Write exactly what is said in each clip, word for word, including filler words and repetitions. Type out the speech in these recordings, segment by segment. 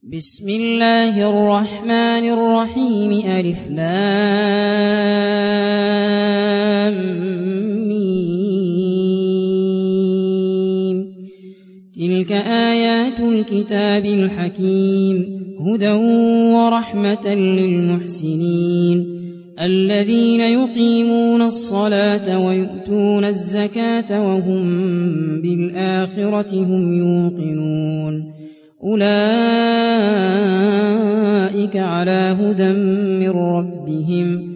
بسم الله الرحمن الرحيم ألف لام ميم تلك آيات الكتاب الحكيم هدى ورحمة للمحسنين الذين يقيمون الصلاة ويؤتون الزكاة وهم بالآخرة هم يوقنون أولئك على هدى من ربهم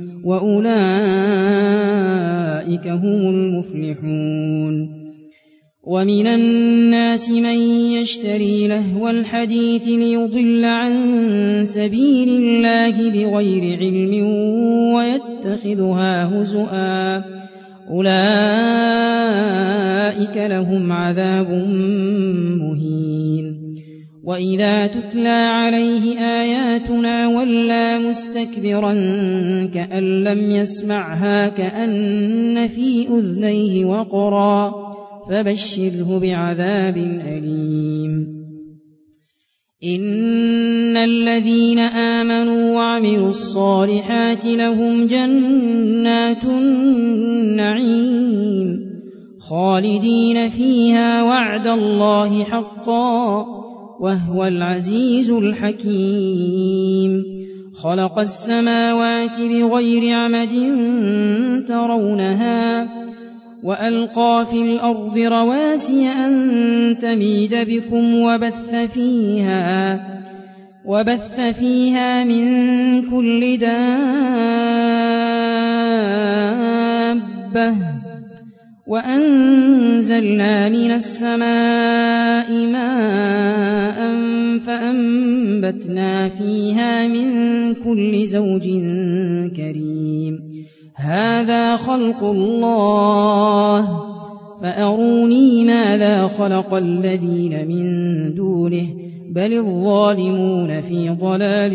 وأولئك هم المفلحون ومن الناس من يشتري لهو الحديث ليضل عن سبيل الله بغير علم ويتخذها هزؤا أولئك لهم عذاب مهين وإذا تتلى عليه آياتنا ولى مستكبرا كأن لم يسمعها كأن في أذنيه وقرا فبشره بعذاب أليم إن الذين آمنوا وعملوا الصالحات لهم جنات النعيم خالدين فيها وعد الله حقا وهو العزيز الحكيم خلق السماوات بغير عمد ترونها وألقى في الأرض رواسي أن تميد بكم وبث فيها وبث فيها من كل دابة وأنزلنا من السماء ماء فأنبتنا فيها من كل زوج كريم هذا خلق الله فأروني ماذا خلق الذين من دونه بل الظالمون في ضلال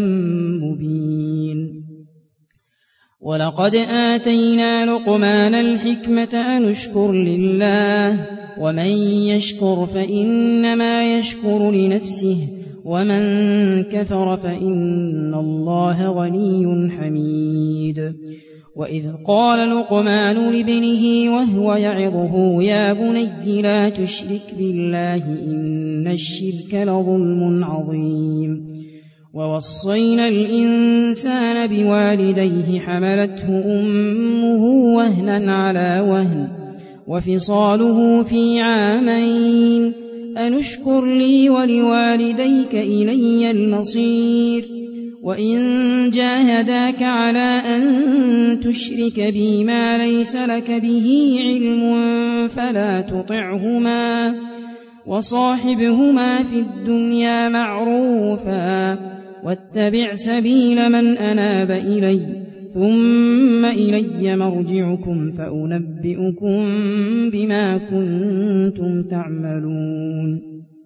مبين ولقد آتينا لقمان الحكمة أن اشكر لله ومن يشكر فإنما يشكر لنفسه ومن كفر فإن الله غني حميد وإذ قال لقمان لابنه وهو يعظه يا بني لا تشرك بالله إن الشرك لظلم عظيم ووصينا الإنسان بوالديه حملته أمه وهنا على وهن وفصاله في عامين أن اشكر لي ولوالديك إلي المصير وإن جاهداك على أن تشرك بي ما ليس لك به علم فلا تطعهما وصاحبهما في الدنيا معروفا واتبع سبيل من أناب إلي ثم إلي مرجعكم فأنبئكم بما كنتم تعملون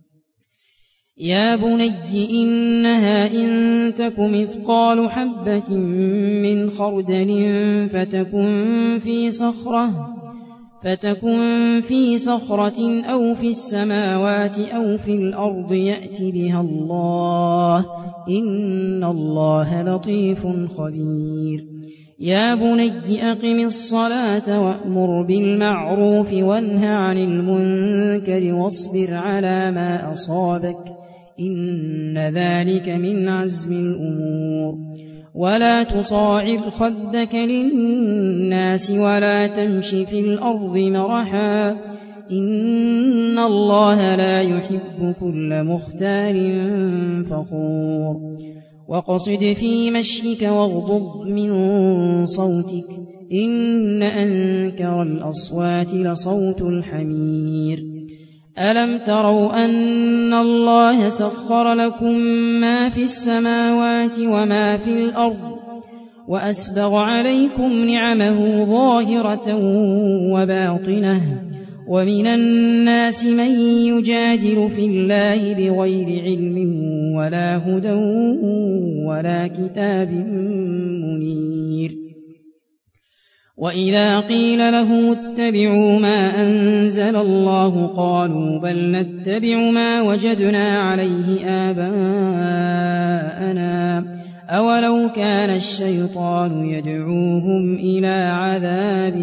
يا بني إنها إن تك مثقال حبة من خردل فتكن في صخرة فتكن في صخرة أو في السماوات أو في الأرض يأت بها الله إن الله لطيف خبير يا بني أقم الصلاة وأمر بالمعروف وانه عن المنكر واصبر على ما أصابك إن ذلك من عزم الأمور ولا تصاعر خدك للناس ولا تمش في الأرض مرحا إن الله لا يحب كل مختال فخور وقصد في مشيك واغضض من صوتك إن أنكر الأصوات لصوت الحمير ألم تروا أن الله سخر لكم ما في السماوات وما في الأرض وأسبغ عليكم نعمه ظاهرة وباطنة ومن الناس من يجادل في الله بغير علم ولا هدى ولا كتاب منير وإذا قيل له اتبعوا ما أنزل الله قالوا بل نتبع ما وجدنا عليه آباءنا وكان الشيطان يدعوهم إلى عذاب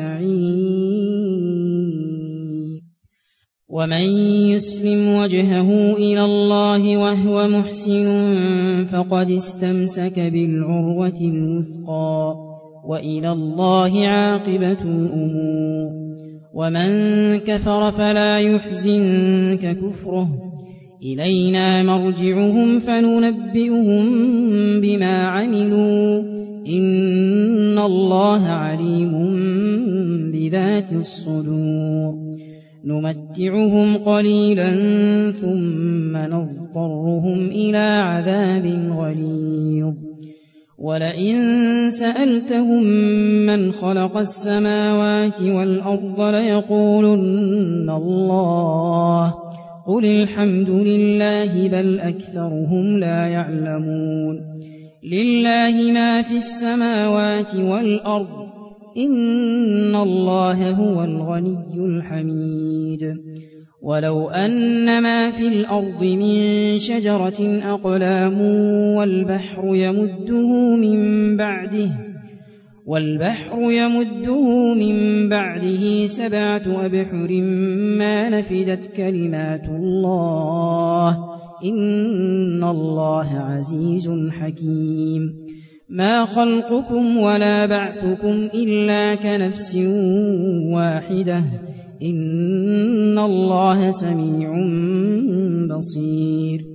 السعير. ومن يسلم وجهه إلى الله وهو محسن فقد استمسك بالعروة الوثقى وإلى الله عاقبة الأمور. ومن كفر فلا يحزنك كفره إلينا مرجعهم فننبئهم بما عملوا إن الله عليم بذات الصدور. نمتعهم قليلا ثم نضطرهم إلى عذاب غليظ. ولئن سألتهم من خلق السماوات والأرض ليقولن الله قل الحمد لله بل أكثرهم لا يعلمون. لله ما في السماوات والأرض إن الله هو الغني الحميد. ولو أن ما في الأرض من شجرة أقلام والبحر يمده من بعده والبحر يمده من بعده سبعة أبحر ما نفدت كلمات الله إن الله عزيز حكيم. ما خلقكم ولا بعثكم إلا كنفس واحدة إن الله سميع بصير.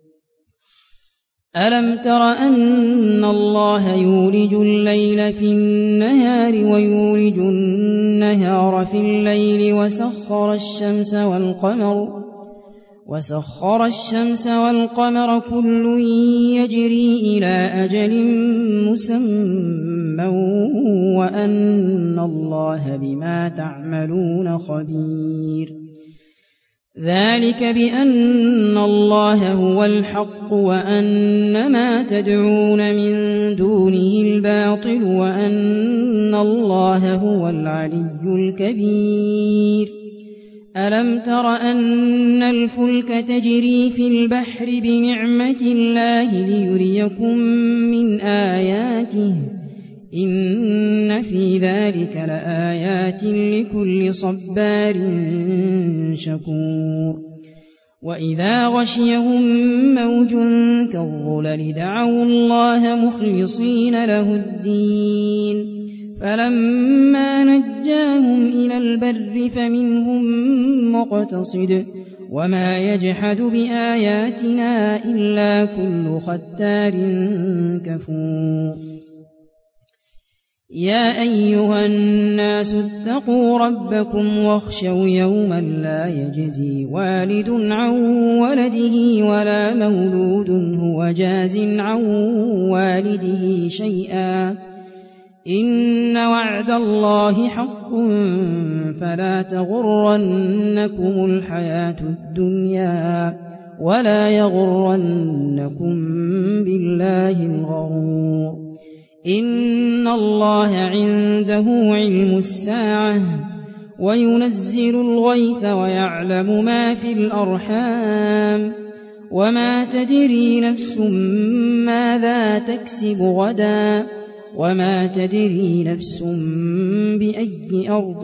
ألم تر أن الله يولج الليل في النهار ويولج النهار في الليل وسخر الشمس والقمر وسخر الشمس والقمر كل يجري إلى أجل مسمى وأن الله بما تعملون خبير. ذلك بأن الله هو الحق وأن ما تدعون من دونه الباطل وأن الله هو العلي الكبير. ألم تر أن الفلك تجري في البحر بنعمة الله ليريكم من آياته إن في ذلك لآيات لكل صبار شكور. وإذا غشيهم موج كالظلل دعوا الله مخلصين له الدين فلما نجاهم إلى البر فمنهم مقتصد وما يجحد بآياتنا إلا كل ختار كفور. يا أيها الناس اتقوا ربكم واخشوا يوما لا يجزي والد عن ولده ولا مولود هو جاز عن والده شيئا إن وعد الله حق فلا تغرنكم الحياة الدنيا ولا يغرنكم بالله الغرور. إن الله عنده علم الساعة وينزل الغيث ويعلم ما في الأرحام وما تدري نفس ماذا تكسب غدا وما تدري نفس بأي أرض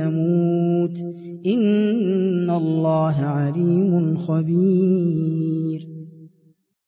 تموت إن الله عليم خبير.